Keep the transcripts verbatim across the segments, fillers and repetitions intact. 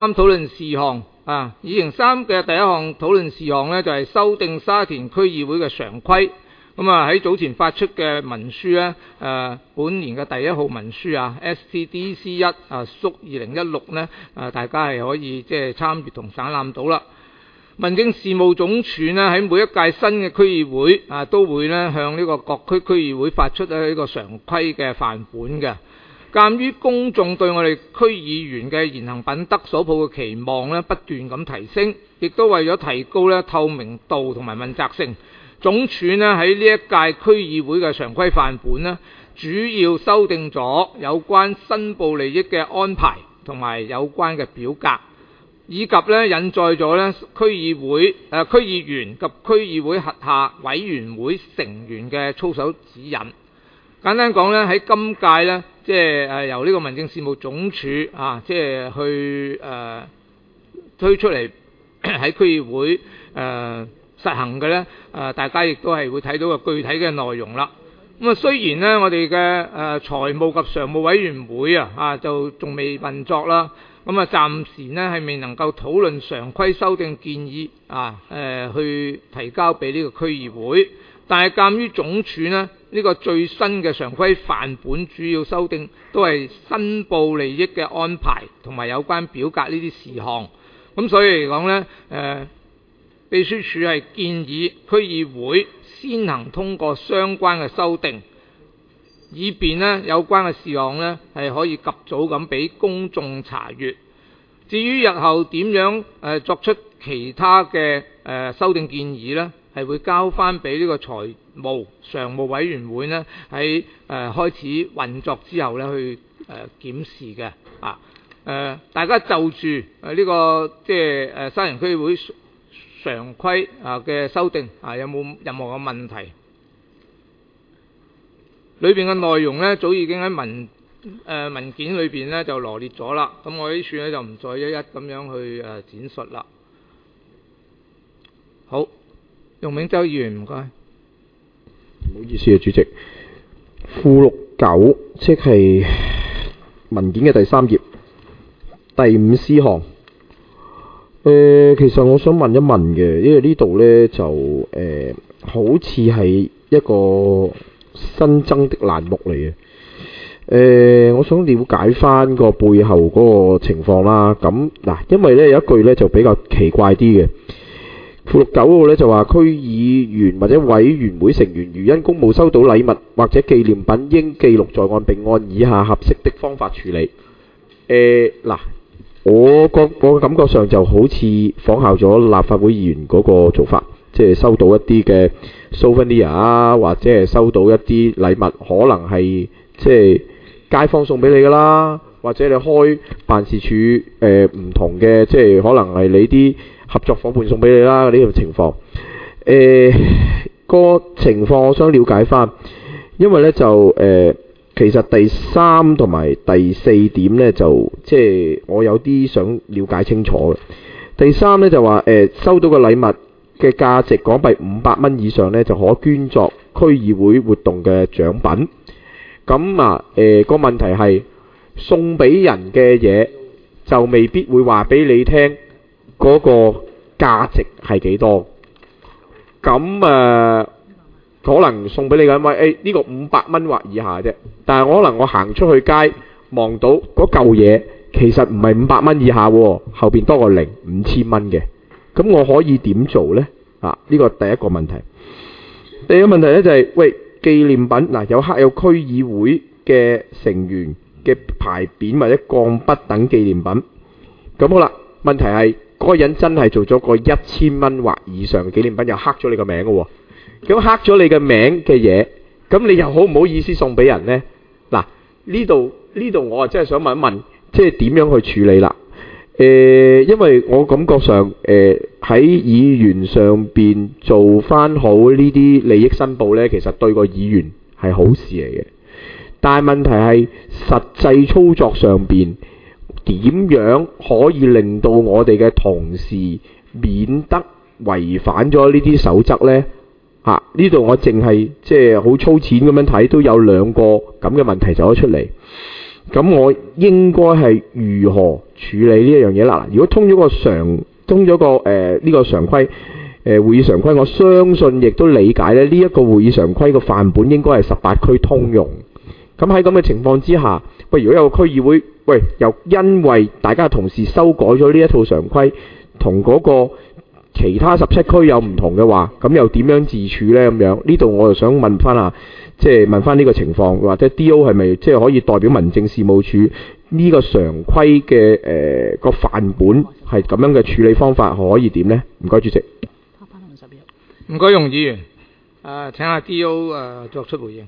討論事項啊，二零三嘅第一項討論事項呢，就係、是、修訂沙田區議會嘅常規。咁啊喺早前發出嘅文書咧，誒、呃、本年嘅第一號文書啊 ，S T D C 一啊縮二零一六咧，誒大家係可以即係參閱同省覽到啦。民政事務總署咧喺每一屆新嘅區議會啊，都會咧向呢個各區區議會發出咧呢個常規嘅範本嘅。鑑於公眾對我哋區議員嘅言行品德所抱嘅期望咧不斷咁提升，亦都為咗提高咧透明度同埋問責性。總署呢喺呢一屆區議會嘅常規範本呢，主要修訂咗有關申報利益嘅安排同埋有關嘅表格，以及呢引載咗呢區議會誒、呃、區議員及區議會轄下委員會成員嘅操守指引。簡單講呢，喺今屆呢，即係誒由呢個民政事務總署啊，即係去誒、呃、推出嚟喺區議會誒。呃實行嘅呢，誒大家亦都係會睇到個具體嘅內容啦。咁啊，雖然呢，我哋嘅誒財務及常務委員會啊，啊就仲未運作啦。咁啊，暫時呢係未能夠討論常規修訂建議啊，誒去提交俾呢個區議會。但係鑑於總署呢，呢個最新嘅常規範本主要修訂都係申報利益嘅安排同埋有關表格呢啲事項。咁所以嚟講呢，誒。秘書處係建議區議會先行通過相關嘅修訂，以便呢有關嘅事項呢係可以及早咁俾公眾查閱。至於日後點樣誒作出其他嘅誒修訂建議呢，係會交翻俾呢個財務常務委員會呢喺誒開始運作之後呢去誒檢視嘅。啊誒，大家就住誒呢個即係誒沙田區議會常規啊嘅修訂啊，有冇任何嘅問題？裏邊嘅內容呢，早已經喺文誒、呃、文件裏邊呢就羅列咗啦。咁我呢處呢，就唔再一一咁樣去誒展述啦。好，容銘洲議員唔該。 唔好意思啊，主席。附錄九即係文件嘅第三頁第五 C 項。誒、呃，其實我想問一問嘅，因為呢度呢，就誒、呃，好似係一個新增的欄目嚟嘅。誒、呃，我想了解翻個背後嗰個情況啦。咁嗱，因為呢有一句呢就比較奇怪啲嘅，附錄九嗰個呢就話區議員或者委員會成員如因公務收到禮物或者紀念品，應記錄在案並按以下合適的方法處理。誒、呃，嗱。我個我感覺上就好似仿效咗立法會議員嗰個做法，即係收到一啲嘅 souvenir 啊，或者係收到一啲禮物，可能係即係街坊送俾你噶啦，或者你開辦事處誒唔同嘅，即係可能係你啲合作夥伴送俾你啦，呢個情況。誒個情況我想了解翻，因為咧就誒。其實第三同埋第四點呢，就即係我有啲想了解清楚嘅。第三呢，就話誒、呃、收到個禮物嘅價值港幣五百蚊以上呢，就可捐作區議會活動嘅獎品。咁啊誒個問題係送俾人嘅嘢就未必會話俾你聽嗰個價值係幾多。咁啊〜可能送俾你嘅，因為誒呢個五百蚊或以下啫。但係可能我行出去街望到嗰嚿嘢，其實唔係五百蚊以下喎，後邊多個零，五千蚊嘅。咁我可以點做呢？啊，呢個第一個問題。第二個問題呢就係、是，喂，紀念品嗱、啊、有刻有區議會嘅成員嘅牌匾或者鋼筆等紀念品。咁好啦，問題係嗰個人真係做咗個一千蚊或以上嘅紀念品，又刻咗你個名嘅喎。咁刻咗你嘅名嘅嘢，咁你又好唔好意思送俾人呢？嗱，呢度呢度我啊真係想問一問，即係點樣去處理啦？誒、呃，因為我感覺上誒喺議員上邊做翻好呢啲利益申報呢，其實對個議員係好事嚟嘅。但係問題係實際操作上邊點樣可以令到我哋嘅同事免得違反咗呢啲守則呢？啊！呢度我淨係即係好粗淺咁樣睇，都有兩個咁嘅問題走咗出嚟。 咁我應該係如何處理呢一樣嘢啦？如果通咗個常通咗個誒呢、呃這個常規誒、呃、會議常規，我相信亦都理解咧呢一、這個會議常規個範本應該係十八區通用。咁喺咁嘅情況之下，喂，如果有個區議會，喂，又因為大家同時修改咗呢一套常規，同嗰個其他十七區有唔同嘅話，咁又點樣自處呢？咁樣呢度我就想問翻下，即係問翻呢個情況，或者 D O 係咪即係可以代表民政事務處呢個常規嘅誒個範本係咁樣嘅處理方法可以點呢？唔該，主席。 唔該，容議員。誒，請下 D O 誒作出回應。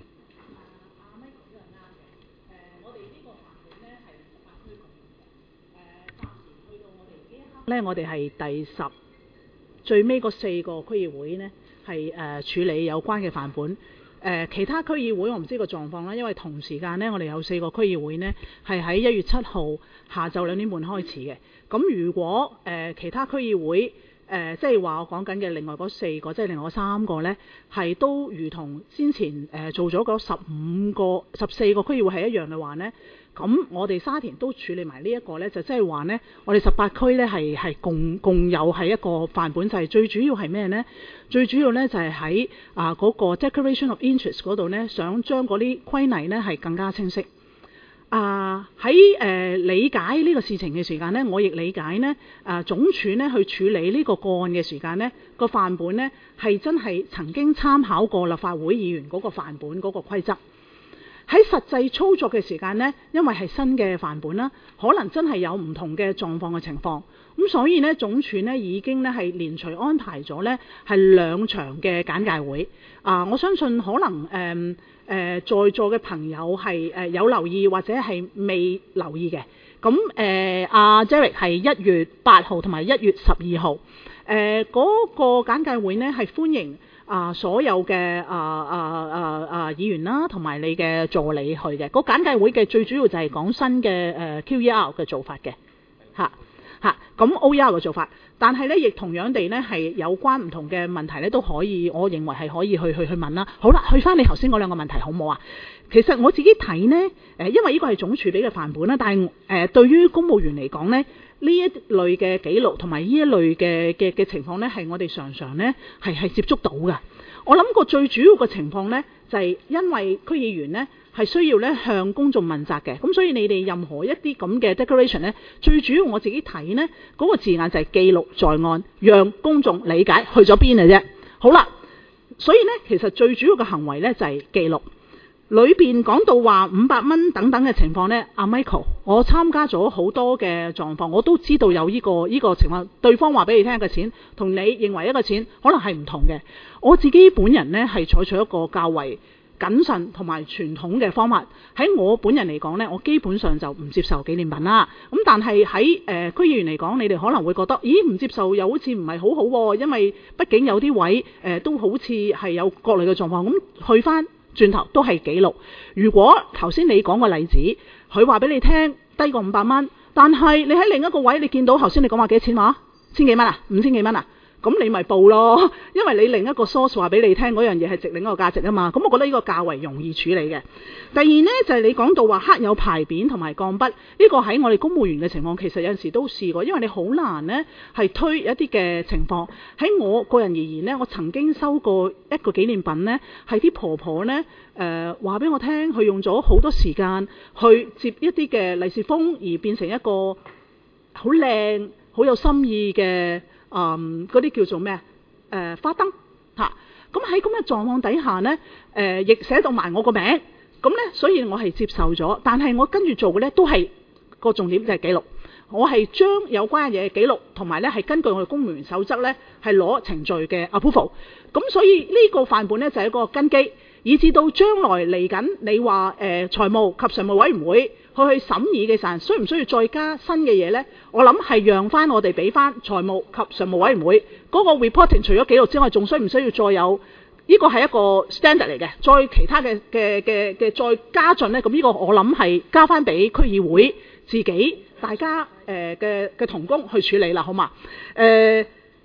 咧，我哋係第十最尾嗰四個區議會呢，係誒、呃、處理有關嘅範本。誒、呃、其他區議會我唔知個狀況啦，因為同時間呢，我哋有四個區議會呢，係喺一月七號下晝兩點半開始嘅。咁如果誒、呃、其他區議會誒即係話我講緊嘅另外嗰四個，即係另外嗰三個呢，係都如同先前誒、呃、做咗嗰十五個、十四個區議會係一樣嘅話呢。咁我哋沙田都處理埋呢一個呢，就即係話呢，我哋十八區呢係係共共有係一個範本制，最主要係咩呢？最主要呢就係喺啊嗰個 Declaration of Interest 嗰度呢，想將嗰啲規例呢係更加清晰。啊喺誒理解呢個事情嘅時間呢，我亦理解呢啊總署呢去處理呢個個案嘅時間呢，個範本呢係真係曾經參考過立法會議員嗰個範本嗰個規則。喺實際操作嘅時間呢，因為係新嘅範本啦，可能真係有唔同嘅狀況嘅情況，咁所以呢，總署呢已經呢係連隨安排咗呢係兩場嘅簡介會。啊，我相信可能誒誒、呃呃、在座嘅朋友係誒、呃、有留意或者係未留意嘅。咁誒阿 Jerry 係一月八號同埋一月十二號，誒、呃、嗰、那個簡介會呢係歡迎啊！所有嘅啊啊啊啊議員啦，同埋你嘅助理去嘅。個簡介會嘅最主要就係講新嘅誒 Q E R 嘅做法嘅，嚇嚇咁 O E R 嘅做法。但係咧，亦同樣地咧係有關唔同嘅問題咧，都可以，我認為係可以去去去問啦。好啦，去翻你頭先嗰兩個問題好唔好啊？其實我自己睇呢，誒，因為呢個係總署俾嘅範本啦，但係誒、呃、對於公務員嚟講呢，呢一類嘅記錄同埋呢一類嘅嘅嘅情況呢，係我哋常常呢係係接觸到嘅。我諗個最主要嘅情況呢，就係、是、因為區議員呢係需要呢向公眾問責嘅，咁所以你哋任何一啲咁嘅 declaration 呢，最主要我自己睇呢嗰、那個字眼就係記錄在案，讓公眾理解去咗邊嘅啫。好啦，所以呢，其實最主要嘅行為呢，就係、是、記錄。裏邊講到話五百蚊等等嘅情況呢，阿 Michael，我參加咗好多嘅狀況，我都知道有呢、這個呢、這個情況。對方話俾你聽嘅錢，同你認為一個錢可能係唔同嘅。我自己本人呢，係採取一個較為謹慎同埋傳統嘅方法。喺我本人嚟講呢，我基本上就唔接受紀念品啦。咁但係喺誒區議員嚟講，你哋可能會覺得，咦，唔接受又好似唔係好好喎，因為畢竟有啲位誒、呃、都好似係有各類嘅狀況。咁去翻轉頭都係記錄。如果頭先你講個例子，佢話俾你聽低過五百蚊，但係你喺另一個位你見到頭先你講話幾多錢話？千幾蚊啊？五千幾蚊啊？咁你咪報咯，因為你另一個 source 話俾你聽嗰樣嘢係值另一個價值啊嘛。咁我覺得呢個較為容易處理嘅。第二呢，就係、是、你講到話刻有牌匾同埋鋼筆，呢、這個喺我哋公務員嘅情況其實有陣時都試過，因為你好難呢係推一啲嘅情況。喺我個人而言呢，我曾經收過一個紀念品呢，係啲婆婆呢誒話俾我聽，佢用咗好多時間去接一啲嘅利是封，而變成一個好靚好有心意嘅。嗯，嗰啲叫做咩啊？誒、呃、花燈嚇，咁喺咁嘅狀況底下呢，誒、呃、亦寫到埋我個名，咁呢，所以我係接受咗。但係我跟住做嘅呢，都係個重點就係記錄。我係將有關嘅嘢記錄，同埋呢係根據我哋公務員守則呢，係攞程序嘅 approval。咁所以呢個範本呢，就係、是、一個根基，以至到將來嚟緊你話誒、呃、財務及常務委員會去去審議嘅時候，需唔需要再加新嘅嘢呢？我諗係讓翻我哋俾翻財務及常務委員會嗰、那個 reporting，除咗記錄之外，仲需唔需要再有？呢、這個係一個 standard 嚟嘅，再其他嘅嘅嘅嘅再加進呢。咁呢個我諗係交翻俾區議會自己大家誒嘅嘅同工去處理啦，好嘛？誒、呃。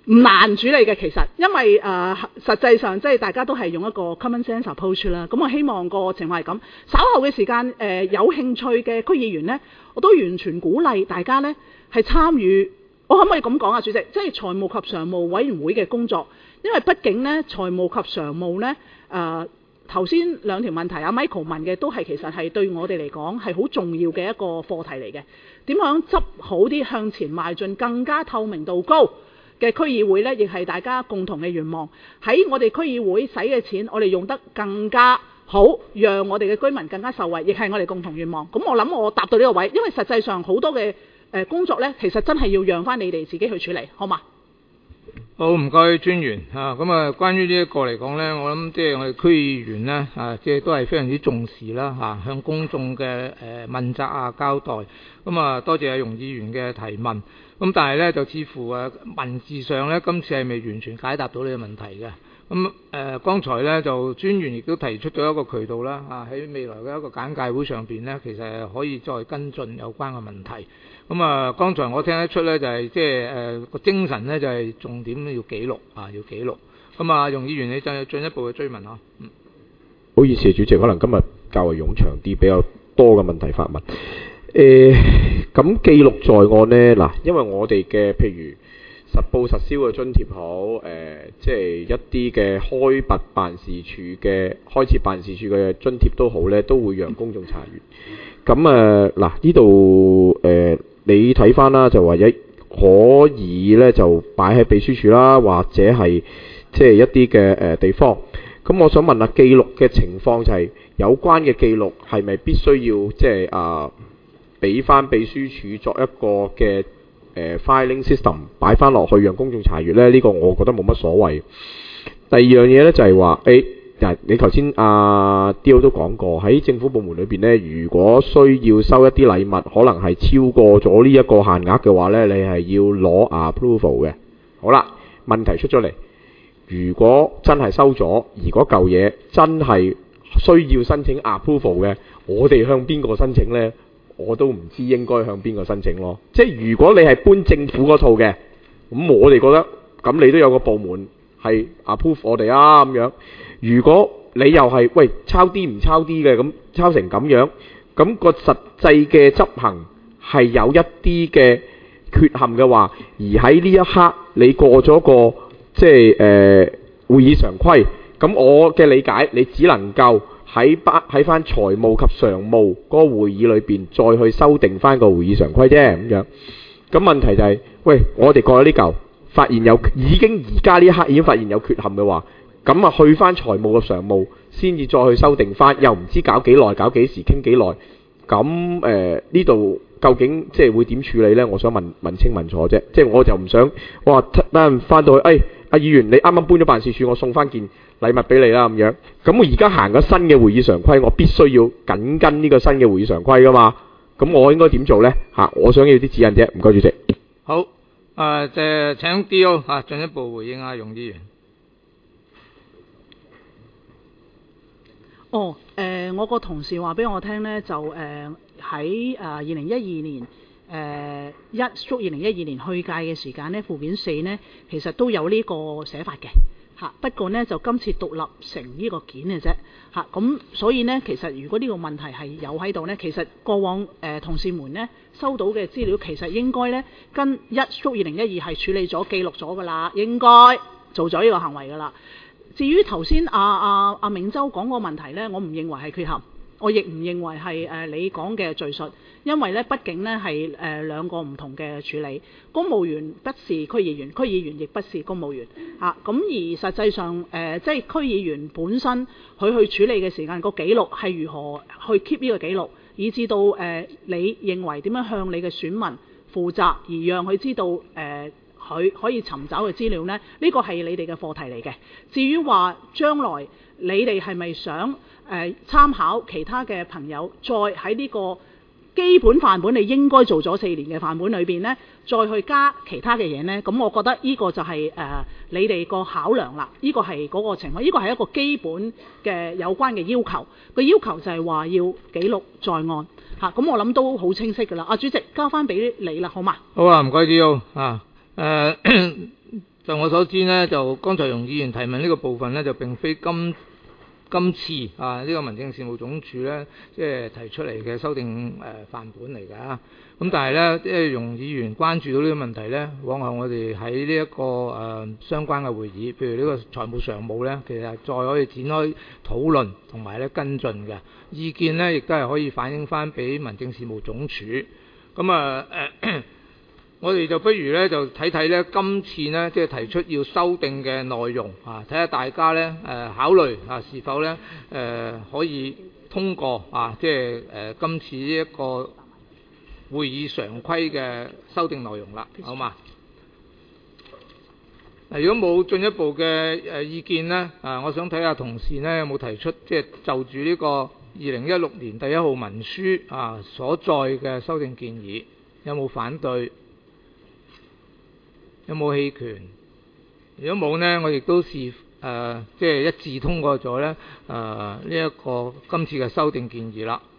唔難處理嘅其實，因為誒、呃、實際上即係大家都係用一個 common sense approach 啦。咁我希望個情況係咁。稍後嘅時間誒、呃、有興趣嘅區議員呢，我都完全鼓勵大家呢係參與。我可唔可以咁講啊，主席？即係財務及常務委員會嘅工作，因為畢竟呢財務及常務呢，誒頭先兩條問題阿 Michael 問嘅都係其實係對我哋嚟講係好重要嘅一個課題嚟嘅。點樣執好啲向前邁進更加透明度高嘅區議會呢，亦係大家共同嘅願望。喺我哋區議會使嘅錢，我哋用得更加好，讓我哋嘅居民更加受惠，亦係我哋共同願望。咁我諗我答到呢個位，因為實際上好多嘅誒、呃、工作呢，其實真係要讓翻你哋自己去處理，好嘛？ 好，唔該專員嚇。咁啊，關於呢一個嚟講呢，我諗即係我哋區議員呢，啊，即係都係非常之重視啦嚇、啊，向公眾嘅誒、呃、問責啊交代。咁啊，多謝阿容議員嘅提問。咁但係咧，就似乎誒文字上咧，今次係未完全解答到呢個問題嘅。咁誒、呃，剛才咧就專員亦都提出咗一個渠道啦，啊喺未來嘅一個簡介會上邊咧，其實係可以再跟進有關嘅問題。咁啊，剛才我聽得出咧，就係即係誒個精神咧，就係、是、重點要記錄啊，要記錄。咁啊，容議員你就有進一步嘅追問啊。嗯， 好意思，主席，可能今日較為冗長啲，比較多嘅問題發問。誒咁、呃、記錄在案呢，嗱，因為我哋嘅譬如實報實銷嘅津貼好，誒、呃、即係一啲嘅開拔辦事處嘅開設辦事處嘅津貼都好呢，都會讓公眾查閲。咁誒嗱呢度誒你睇翻啦，就話一可以呢，就擺喺秘書處啦，或者係即係一啲嘅誒地方。咁我想問下記錄嘅情況就係、是、有關嘅記錄係咪必須要即係啊？俾翻秘書處作一個嘅誒、呃、filing system 擺翻落去，讓公眾查閲咧。呢、這個我覺得冇乜所謂。第二樣嘢咧就係話，誒、欸，你頭先阿 Dio 都講過，喺政府部門裏邊咧，如果需要收一啲禮物，可能係超過咗呢一個限額嘅話咧，你係要攞 approval 嘅。好啦，問題出咗嚟，如果真係收咗，而嗰嚿嘢真係需要申請 approval 嘅，我哋向邊個申請咧？我都唔知應該向邊個申請咯。即係如果你係搬政府嗰套嘅，咁我哋覺得咁你都有個部門係 approve 我哋啊咁樣。如果你又係喂抄啲唔抄啲嘅，咁抄成咁樣，咁個實際嘅執行係有一啲嘅缺陷嘅話，而喺呢一刻你過咗個即係誒、呃、會議常規，咁我嘅理解你只能夠喺翻喺翻財務及常務嗰個會議裏邊再去修訂翻個會議常規啫咁樣。咁問題就係、是，喂，我哋過咗呢嚿，發現有已經而家呢一刻已經發現有缺陷嘅話，咁啊去翻財務及常務先至再去修訂翻，又唔知搞幾耐，搞幾時，傾幾耐。咁誒呢度究竟即係會點處理呢？我想問問清問楚啫。即係我就唔想哇，等陣翻到去，誒、哎、阿議員你啱啱搬咗辦事處，我送翻件禮物俾你啦咁樣。咁我而家行咗新嘅會議常規，我必須要緊跟呢個新嘅會議常規噶嘛。咁我應該點做呢？嚇、啊，我想要啲指引啫。唔該，主席。 好，誒、呃，就係請 D.O. 嚇進一步回應阿容議員。 哦，誒、呃，我個同事話俾我聽呢，就誒喺誒二零一二年誒一足二零一二年去屆嘅時間呢，附件四呢其實都有呢個寫法嘅嚇，不過呢，就今次獨立成呢個件嘅啫嚇，咁、啊、所以呢，其實如果呢個問題係有喺度呢，其實過往誒、呃、同事們呢收到嘅資料，其實應該呢跟一足二零一二係處理咗記錄咗㗎啦，應該做咗呢個行為㗎啦。至於頭先阿阿阿銘洲講個問題呢，我唔認為係缺陷，我亦唔認為係誒、呃、你講嘅敘述，因為呢畢竟呢係誒、呃、兩個唔同嘅處理。公務員不是區議員，區議員亦不是公務員嚇。咁、啊、而實際上誒、呃，即係區議員本身佢去處理嘅時間、個記錄係如何去 keep 呢個記錄，以至到誒、呃、你認為點樣向你嘅選民負責，而讓佢知道誒。呃佢可以尋找嘅資料呢，呢個係你哋嘅課題嚟嘅。至於話將來你哋係咪想誒、呃、參考其他嘅朋友，再喺呢個基本範本你應該做咗四年嘅範本裏邊呢，再去加其他嘅嘢呢？咁我覺得呢個就係、是、誒、呃、你哋個考量啦。呢、這個係嗰個情況，呢、這個係一個基本嘅有關嘅要求。個要求就係話要記錄在案嚇。咁、啊、我諗都好清晰㗎啦。阿、啊、主席交翻俾你啦，好嘛？ 好啊，唔該，D O啊。誒、呃， 就我所知呢，就剛才容議員提問呢個部分呢，就並非今今次啊呢、這個民政事務總署呢，即係提出嚟嘅修訂誒、呃、範本嚟㗎。咁但係呢，即係容議員關注到呢個問題呢，往後我哋喺呢一個誒、呃、相關嘅會議，譬如呢個財務常務呢，其實再可以展開討論同埋咧跟進嘅意見呢，亦都係可以反映翻俾民政事務總署。咁啊誒，我哋就不如呢，就睇睇呢今次呢，即係提出要修訂嘅內容啊，睇下大家呢誒、呃、考慮啊是否呢誒、呃、可以通過啊，即係誒、呃、今次呢一個會議常規嘅修訂內容啦，好嘛？嗱，如果冇進一步嘅誒意見呢，啊，我想睇下同事呢有冇提出即係就住呢個二零一六年第一號文書啊所載嘅修訂建議，有冇反對？有冇棄權？如果冇呢，我亦都是誒即係一致通過咗呢誒呢一個今次嘅修訂建議啦。